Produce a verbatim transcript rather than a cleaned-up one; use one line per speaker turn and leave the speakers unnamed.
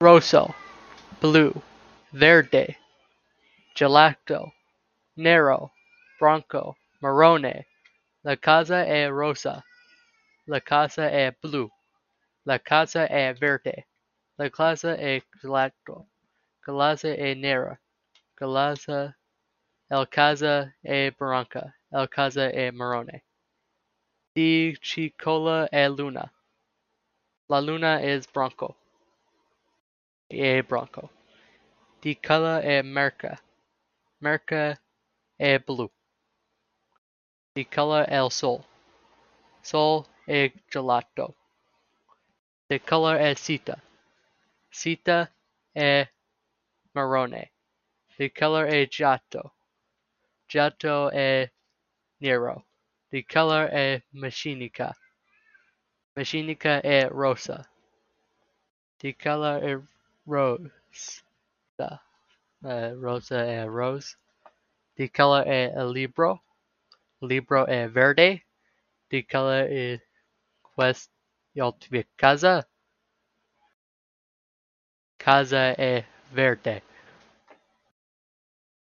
rosso, blue, verde, gelato, nero, branco, marrone, la casa è rossa, la casa è blu, la casa è verde, la casa è gelato, la casa è nera, la casa, el casa è branca, el casa è marrone. Di cicola è luna, la luna es branco, è branco. Di color è merca, merca è blu. Di color è il sol, sol è gelato. Di color è seta, seta è marrone. Di color è giallo, giallo è nero. Di color è macinica, macinica è rosa. Di color è rosa, uh, rosa è rose. Di color è il libro, libro è verde. Di color è questa casa, casa è verde.